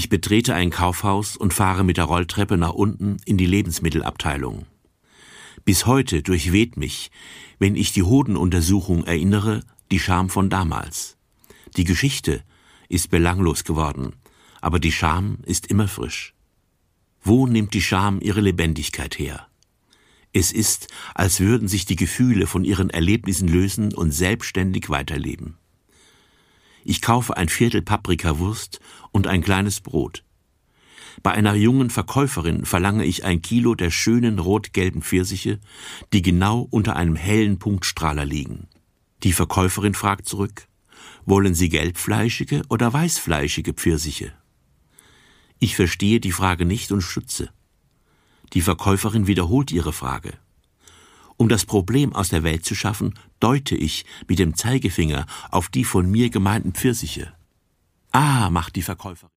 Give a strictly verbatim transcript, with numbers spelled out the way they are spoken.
Ich betrete ein Kaufhaus und fahre mit der Rolltreppe nach unten in die Lebensmittelabteilung. Bis heute durchweht mich, wenn ich die Hodenuntersuchung erinnere, die Scham von damals. Die Geschichte ist belanglos geworden, aber die Scham ist immer frisch. Wo nimmt die Scham ihre Lebendigkeit her? Es ist, als würden sich die Gefühle von ihren Erlebnissen lösen und selbstständig weiterleben. Ich kaufe ein Viertel Paprikawurst und ein kleines Brot. Bei einer jungen Verkäuferin verlange ich ein Kilo der schönen rot-gelben Pfirsiche, die genau unter einem hellen Punktstrahler liegen. Die Verkäuferin fragt zurück: Wollen Sie gelbfleischige oder weißfleischige Pfirsiche? Ich verstehe die Frage nicht und stutze. Die Verkäuferin wiederholt ihre Frage. Um das Problem aus der Welt zu schaffen, deute ich mit dem Zeigefinger auf die von mir gemeinten Pfirsiche. Ah, macht die Verkäuferin.